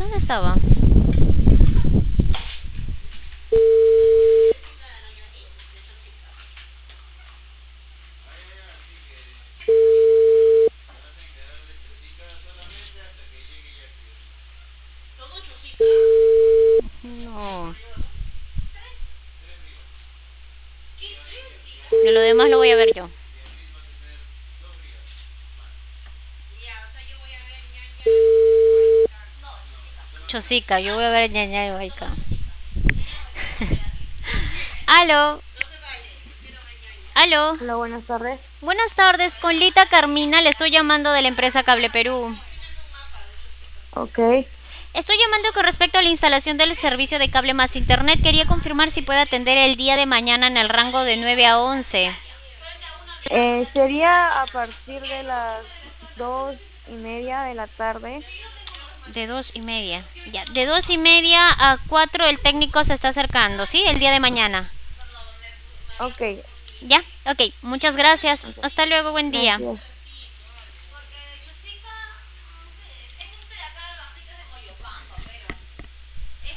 ¿Dónde estaba? No. De lo demás lo voy a ver yo. Chosica, yo voy a ver ñaña y Baica. Aló, aló. Hola, buenas tardes. Buenas tardes, con Lita Carmina, le estoy llamando de la empresa Cable Perú. Ok. Estoy llamando con respecto a la instalación del servicio de cable más internet. Quería confirmar si puede atender el día de mañana en el rango de 9 a 11. Sería a partir de las 2:30 de la tarde. De 2:30. Ya, de 2:30 a 4 el técnico se está acercando, ¿sí? El día de mañana. Ok, Ya, ok, muchas gracias. ok. Hasta luego, buen día. Gracias.